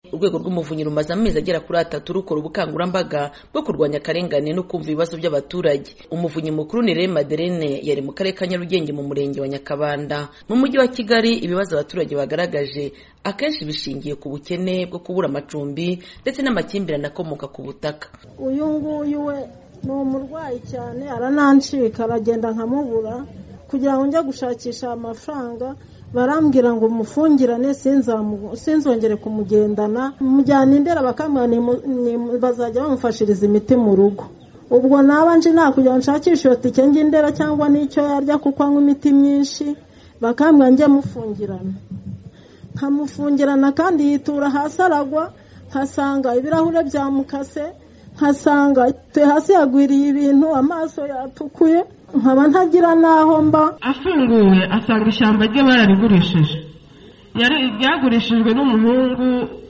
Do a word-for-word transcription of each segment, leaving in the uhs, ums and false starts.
urwego rw'umuvunyi rumaze amezi agera kuri atatu rukora ubukangurambaga bwo kurwanya akarengane no kumva ibibazo by'abaturage. Umuvunyi mukuru ni Rema Adeline yari mu karere ka Nyarugenge mu murenge wa Nyakabanda. Mu mujyi wa Kigali ibibazo abaturage bagaragaje akenshi bishingiye ku bukene bwo kubura amacumbi ndetse n'amakimbirane akomoka ku butaka. Uyu nguyu we ni umurwayi cyane, aranancika aragenda nkamubura kugira ngo njye gushakisha amafaranga, barambwira ngo mufungirane sinzongere kumugendana, mujyana Indera bakamwana bazajya bamufashiriza imiti mu rugo. Ubwo naba nje nta kugira ngo nshakishe tike njye Indera cyangwa n'icyo yarya kuko anywa imiti myinshi, bakamwana njye mufungirana. Nkamufungirana kandi yitura hasi aragwa, nkasanga ibirahure byamukase, nkasanga hasi yagwiriye ibintu, amaso yatukuye, nkaba ntagira naho mba. Afunguwe asanga ishyamba rye bararigurishije, yari ryagurishijwe n'umuhungu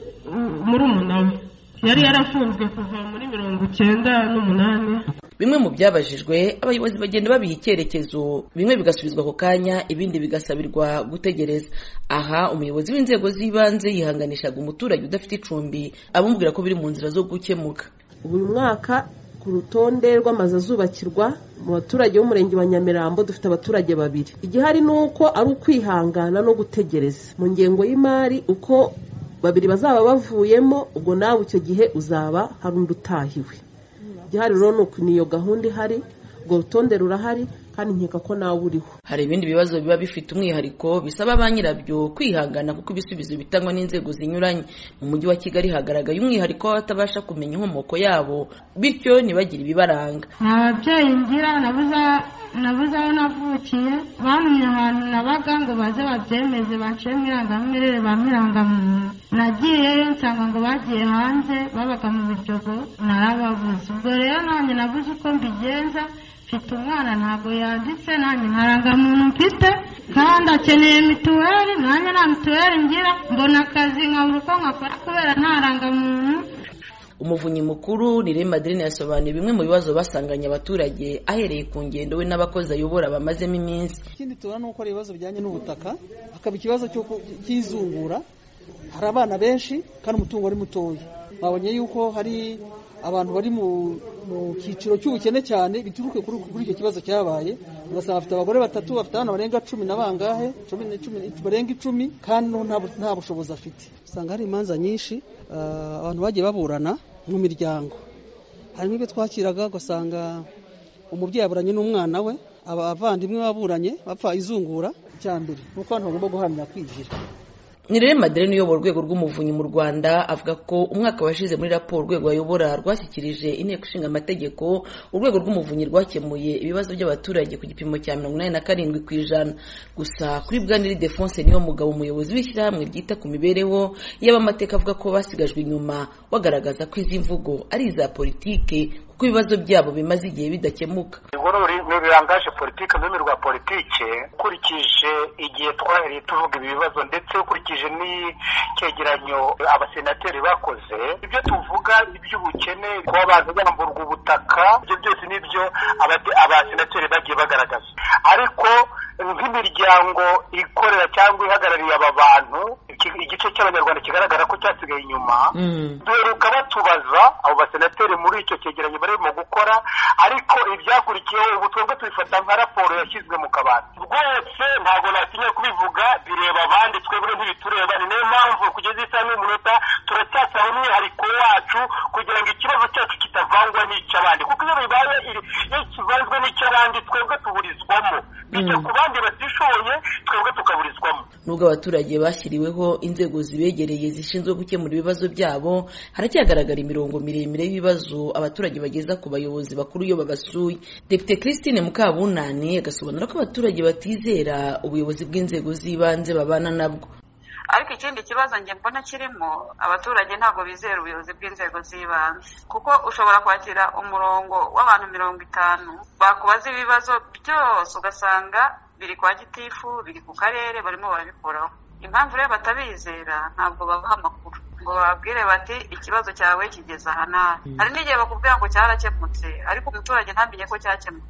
muri umunani, yari yarafunzwe kuva muri mirongo icyenda n'umunani. Bimwe mu byabajijwe abayobozi bagenda babiha icyerekezo, bimwe bigasubizwa ako kanya, ibindi bigasabirwa gutegereza. Aha umuyobozi w'inzego z'ibanze yihanganishaga umuturage udafite icumbi, abumvira ko biri mu nzira zo gukemuka. Buri mwaka ku rutonde rw'amazu azubakirwa mu baturage b'umurenge wa Nyamirambo dufite abaturage babiri. Igihari ni uko ari ukwihangana no gutegereza mu ngengo y'imari, uko babiri bazaba bavuyemo ubwo nawe icyo gihe uzaba hari undi utahiwe. Igihari rero ni uko niyo gahunda ihari, ubwo rutonde rurahari kandi nkeka ko nawe uriho. Hari ibindi bibazo biba bifite umwihariko bisaba ba nyirabyo kwihangana kuko ibisubizo bitangwa n'inzego zinyuranye. Mu mujyi wa Kigali hagaragaye umwihariko w'abatabasha kumenya inkomoko yabo, bityo ntibagire ibibaranga. Ababyeyi ngira nabuza nabuze aho navukiye, bamenya ahantu nabaga ngo baze babyemeze baciye mu irangamirere bamirangamuntu. Nagiyeyo nsanga ngo bagiye hanze babaga mu Biryogo, narababuze. Ubwo rero nanjye nabuze uko mbigenza, mfite umwana ntabwo yanditse, nanjye nkarangamuntu mfite kandi akeneye mituweli, nanjye nta mituweli ngira, mbona akazi nkabura uko nkakora kubera ntarangamuntu. Umuvunyi mukuru ni Rema Adeline yasobanuye bimwe mu bibazo basanganye abaturage ahereye ku ngendo we n'abakozi ayobora bamazemo iminsi. Ikindi tubona nuko ari ibibazo bijyanye n'ubutaka, hakaba ikibazo cy'izungura. Hari abana benshi kandi umutungo ari mutoya. Babonye yuko hari abantu bari mu cyiciro cy'ubukene cyane bituruke kuri icyo kibazo cyabaye. Ugasanga bafite abagore batatu, bafite abana barenga cumi na bangahe, cumi na cumi barenga icumi, kandi nta bushobozi afite. Usanga hari imanza nyinshi abantu bagiye baburana mu miryango. Harimo ibyo twakiraga ugasanga umubyeyi aburanye n'umwana we, abavandimwe baburanye bapfa izungura cyambere, nuko abantu bagomba guhamya kwigira. Ni Rema Adeline uyobora urwego rw'umuvunyi mu Rwanda avuga ko umwaka washize muri raporo urwego ayobora rwashyikirije inteko ishinga amategeko, urwego rw'umuvunyi rwakemuye ibibazo by'abaturage ku gipimo cya mirongo inani na karindwi ku ijana. Gusa kuri Bwaniri Defonse niyo mugabo umuyobozi w'ishyirahamwe ryita ku mibereho y'abamateka avuga ko basigajwe inyuma, bagaragaza ko izi mvugo ari iza politike kuko ibibazo byabo bimaze igihe bidakemuka. Birangaje politike n'ururimi rwa politike, ukurikije igihe twahereye tuvuga ibi bibazo ndetse ukurikije n'icyegeranyo abasenateri bakoze, ibyo tuvuga iby'ubukene, kuba abantu bamburwa ubutaka, ibyo byose nibyo abasenateri bagiye bagaragaza. Ariko nk'imiryango ikorera cyangwa ihagarariye aba bantu, igice cy'abanyarwanda kigaragara ko cyasigaye inyuma, duheruka batubaza abo basenateri muri icyo cyegeranyo barimo gukora, ariko ibyakurikiyeho ubu twebwe tubifata nka raporo yashyizwe mu kabati. Rwose ntabwo natinya kubivuga, bireba abandi, twebwe ntibitureba. Ni nayo mpamvu kugeza isaha n'umunota turacyasaba umwihariko wacu kugira ngo ikibazo cyacu kitavangwa n'icy'abandi, kuko iyo bibaye iyo kivanzwe n'icy'abandi twebwe tuburizwamo, bityo ku bandi batishoboye twebwe tukaburizwamo. Nubwo abaturage bashyiriweho inzego zibegereye zishinzwe gukemura ibibazo byabo, haracyagaragara imirongo miremire y'ibibazo abaturage bageza ku bayobozi bakuru iyo babasuye. Depite Christine Mukabunani agasobanura ko abaturage batizera ubuyobozi bw'inzego z'ibanze babana nabwo. Ariko ikindi kibazo nge mbona kirimo, abaturage ntabwo bizera ubuyobozi bw'inzego z'ibanze, kuko ushobora kwakira umurongo w'abantu mirongo itanu bakubaza ibibazo byose ugasanga biri kwa gitifu, biri ku karere, barimo barabikoraho. Impamvu rero batabizera ntabwo babaha amakuru ngo babwire bati ikibazo cyawe kigeze aha nabi. Hari n'igihe bakubwira ngo cyarakemutse ariko umuturage ntamenye ko cyakemutse.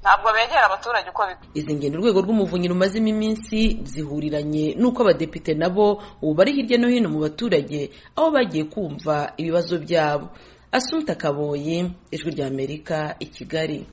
ntabwo begera abaturage uko bikwiye. Izi ngendo urwego rw'umuvunyi rumazemo iminsi zihuriranye n'uko abadepite nabo ubu bari hirya no hino mu baturage aho bagiye kumva ibibazo byabo. Assumpta Kaboyi, Ijwi ry'Amerika, i Kigali.